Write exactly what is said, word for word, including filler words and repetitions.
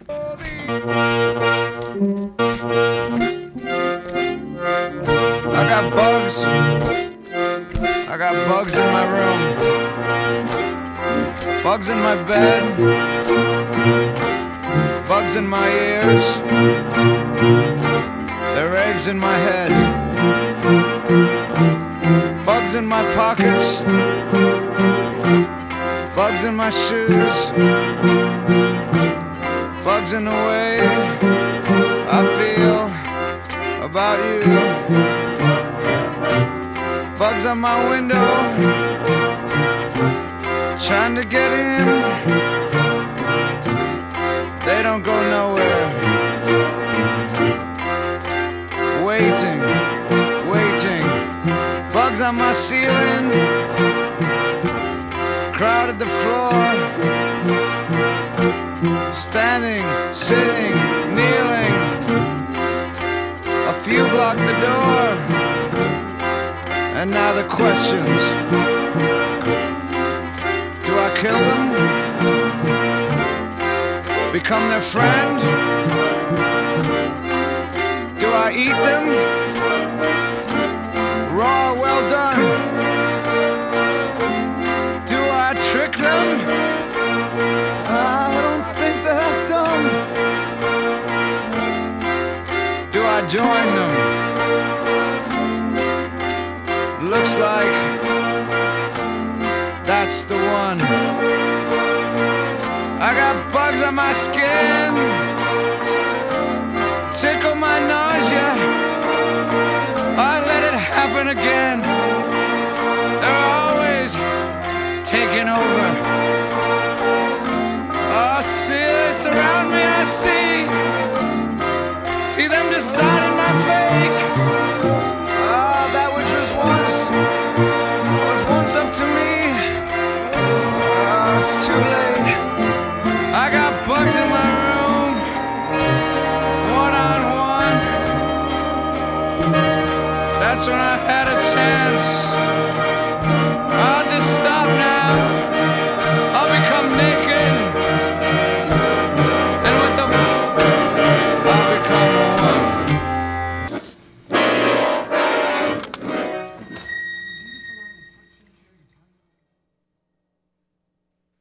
I got bugs. I got bugs in my room. Bugs in my bed. Bugs in my ears. There are eggs in my head. Bugs in my pockets. Bugs in my shoes. Bugs in the way I feel about you. Bugs on my window, trying to get in. They don't go nowhere. Waiting, waiting. Bugs on my ceiling, crowded the floor. Standing, sitting, kneeling. A few block the door. And now the questions. Do I kill them? Become their friend? Do I eat them? Raw, well done. Do I trick them? I don't think they're dumb. Do I join them? Looks like that's the one. I got bugs on my skin, tickle my nausea. I let it happen again. They're always taking over. Oh, see, they surround me, I see. See them deciding my fate. Ah, that which was once, was once up to me. Ah, it's too late. I got bugs in my room, one on one. That's when I had a chance.